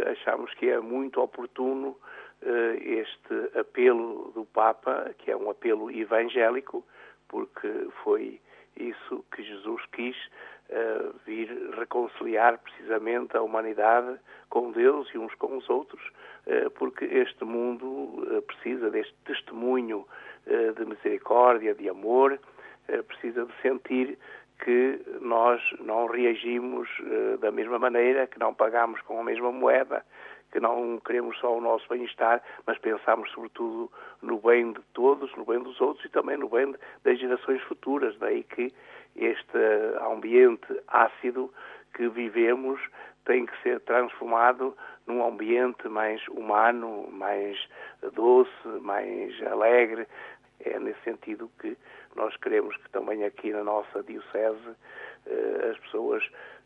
achamos que é muito oportuno este apelo do Papa, que é um apelo evangélico, porque foi isso que Jesus quis, vir reconciliar precisamente a humanidade com Deus e uns com os outros, porque este mundo precisa deste testemunho de misericórdia, de amor, precisa de sentir que nós não reagimos da mesma maneira, que não pagamos com a mesma moeda, que não queremos só o nosso bem-estar, mas pensamos sobretudo no bem de todos, no bem dos outros e também no bem das gerações futuras. Daí que este ambiente ácido que vivemos tem que ser transformado num ambiente mais humano, mais doce, mais alegre. É nesse sentido que nós queremos que também aqui na nossa diocese as pessoas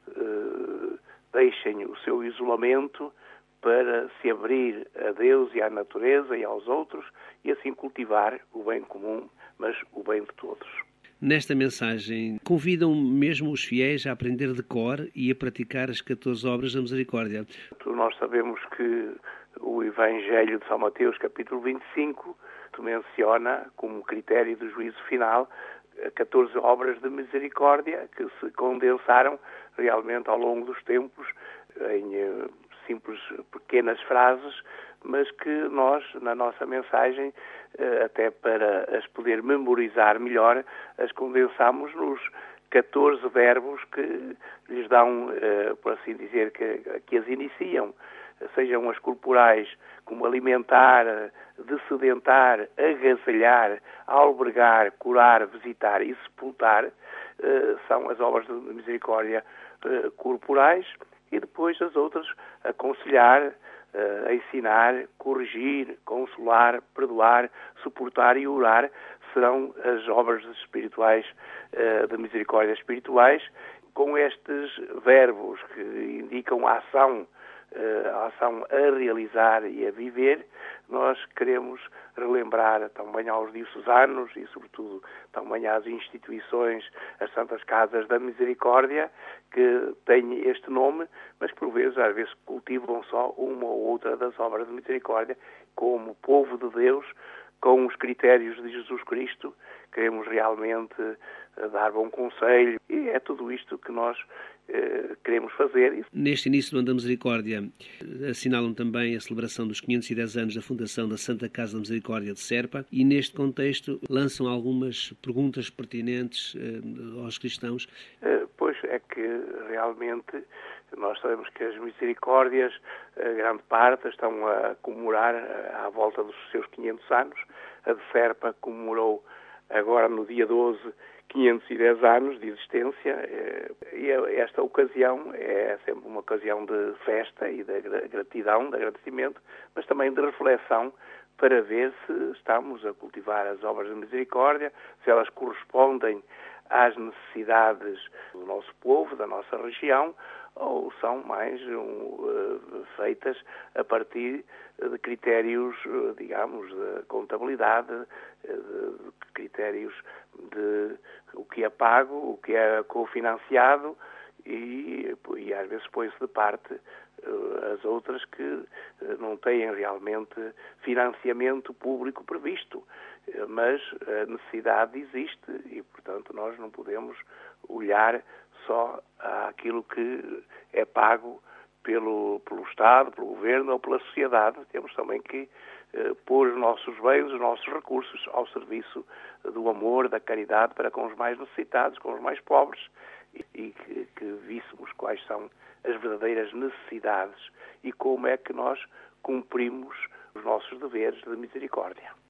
deixem o seu isolamento para se abrir a Deus e à natureza e aos outros e assim cultivar o bem comum, mas o bem de todos. Nesta mensagem, convidam mesmo os fiéis a aprender de cor e a praticar as 14 obras da misericórdia. Nós sabemos que o Evangelho de São Mateus, capítulo 25, menciona como critério do juízo final 14 obras de misericórdia que se condensaram realmente ao longo dos tempos em simples pequenas frases, mas que nós, na nossa mensagem, até para as poder memorizar melhor, as condensamos nos 14 verbos que lhes dão, por assim dizer, que as iniciam, sejam as corporais, como alimentar, dessedentar, agasalhar, albergar, curar, visitar e sepultar, são as obras de misericórdia corporais, e depois as outras, aconselhar, ensinar, corrigir, consolar, perdoar, suportar e orar, serão as obras espirituais, de misericórdia espirituais, com estes verbos que indicam a ação a realizar e a viver. Nós queremos relembrar também aos diocesanos e, sobretudo, também às instituições, as Santas Casas da Misericórdia, que têm este nome, mas que, por vezes, às vezes, cultivam só uma ou outra das obras de misericórdia, como povo de Deus, com os critérios de Jesus Cristo, queremos realmente dar bom conselho, e é tudo isto que nós queremos fazer. Neste início do Ano da Misericórdia, assinalam também a celebração dos 510 anos da fundação da Santa Casa da Misericórdia de Serpa, e neste contexto lançam algumas perguntas pertinentes aos cristãos. Pois é que realmente nós sabemos que as misericórdias, grande parte, estão a comemorar à volta dos seus 500 anos. A de Serpa comemorou agora no dia 12 510 anos de existência, e esta ocasião é sempre uma ocasião de festa e de gratidão, de agradecimento, mas também de reflexão para ver se estamos a cultivar as obras de misericórdia, se elas correspondem às necessidades do nosso povo, da nossa região, ou são mais feitas a partir de critérios, digamos, de contabilidade, de critérios de o que é pago, o que é cofinanciado e às vezes põe-se de parte as outras que não têm realmente financiamento público previsto, mas a necessidade existe e, portanto, nós não podemos olhar só àquilo que é pago pelo Estado, pelo Governo ou pela sociedade. Temos também que pôr os nossos bens, os nossos recursos ao serviço do amor, da caridade para com os mais necessitados, com os mais pobres, e que víssemos quais são as verdadeiras necessidades e como é que nós cumprimos os nossos deveres de misericórdia.